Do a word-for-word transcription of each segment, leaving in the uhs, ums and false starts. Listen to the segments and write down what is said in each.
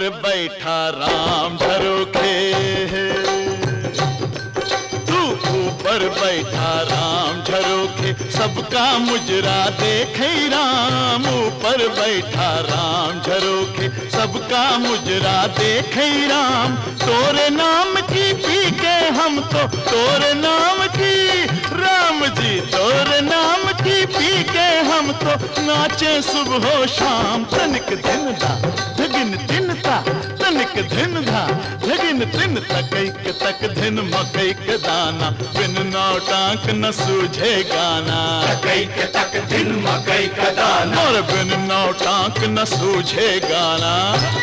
बैठा राम झरोखे, तू ऊपर बैठा राम झरोखे, सबका मुजरा देखे राम। ऊपर बैठा राम झरोखे, सबका मुजरा देखे राम। तोरे नाम की पी के हम तो, तोरे नाम की राम जी, तोरे नाम की पी के हम तो नाचे सुबह शाम। तनिक दिन धा धगिन दिन था, तनिक दिन धा धगिन दिन तकैक तक दिन मकई के दाना। बिन नौटांक न सूझे गाना, तकैक तक दिन मकई का दाना। और बिन नौटांक न सूझे गाना।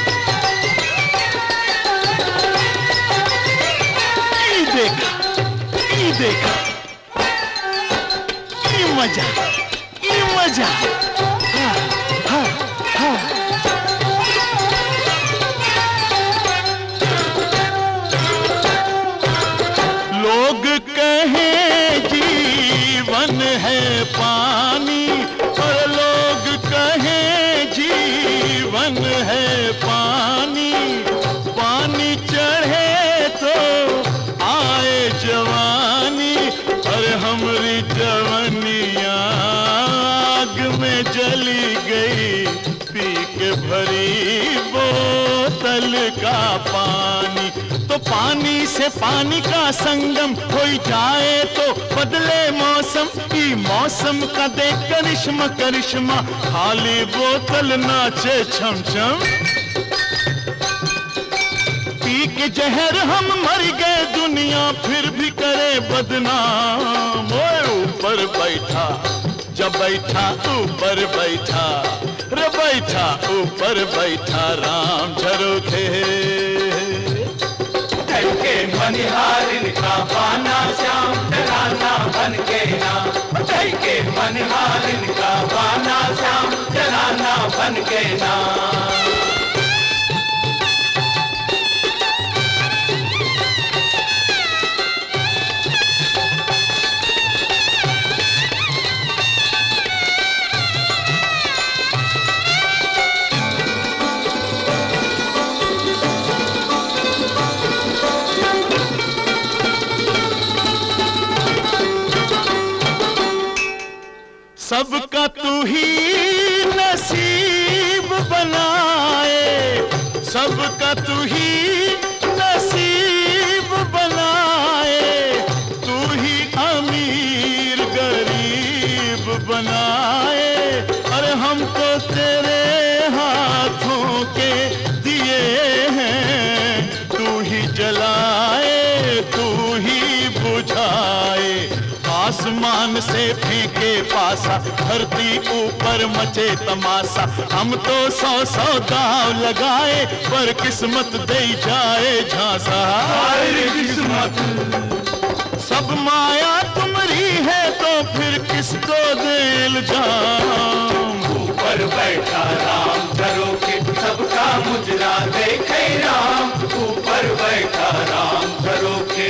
ई देखा, ई देखा, ई मजा, ई मजा। हाँ, हाँ, हाँ। लोग कहें जीवन है पानी, और लोग कहें जीवन है पानी। पानी चढ़े तो आए जवानी, और हमरी जवानियाँ आग में जली गई। पी के भरी बोतल का पानी, तो पानी से पानी का संगम हो जाए तो बदले मौसम। की मौसम का देख करिश्मा करिश्मा, खाली बोतल नाचे छम छम। पी के जहर हम मर गए, दुनिया फिर भी करे बदनाम। ओए ऊपर बैठा जब बैठा, ऊपर बैठा रे बैठा, ऊपर बैठा राम झरोखे। के मनिहारिन का बाना श्याम जनाना बन के ना। के मनिहारिन का बाना श्याम जनाना बन के ना। सबका तू ही नसीब बनाए, सबका तू ही नसीब बनाए। तू ही अमीर गरीब बनाए, अरे हम तो तेरे हाथों के दिए हैं। तू ही जलाए, तू ही बुझाए। आसमान से फेंके पासा, धरती ऊपर मचे तमाशा। हम तो सौ सौ दाव लगाए, पर किस्मत दे जाए झांसा। किस्मत सब माया तुम्हारी है तो फिर किसको दे इल्जाम। ऊपर बैठा राम झरोखे, सबका मुजरा देखे राम। ऊपर बैठा राम झरोखे।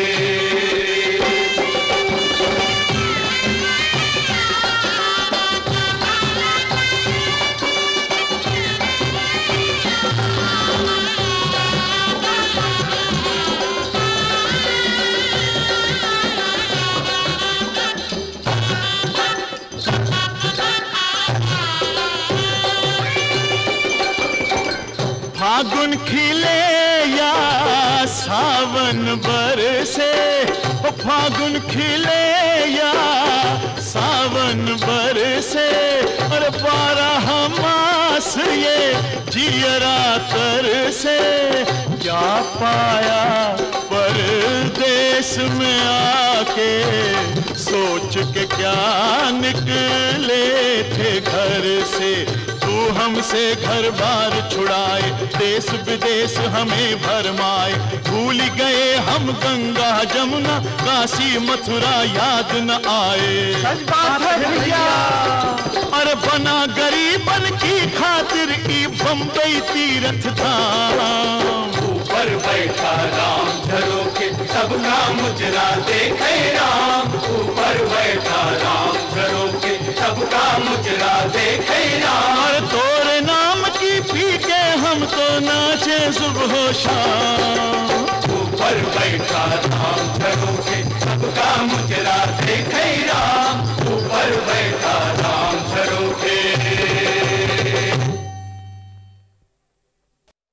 फागुन खिले या सावन बरसे, ओ फागुन खिले या सावन बरसे। और बारह मास ये जियरा तरसे। क्या पाया परदेश में आके, सोच के क्या निकले थे घर से। तू हमसे घर बार छुड़ाए, देश विदेश हमें भरमाए। भूल गए हम गंगा जमुना, काशी मथुरा याद न आए। सच बात है भैया। और बना गरीबन की खातिर ई बम्बई तीर्थ धाम। ऊपर बैठा राम झरोखे, सबका मुजरा देखे राम। ऊपर बैठा राम झरोखे, सबका मुजरा देखे राम। और तोरे नाम की पी के हम तो नाचे सुबह शाम। ऊपर बैठा राम झरोखे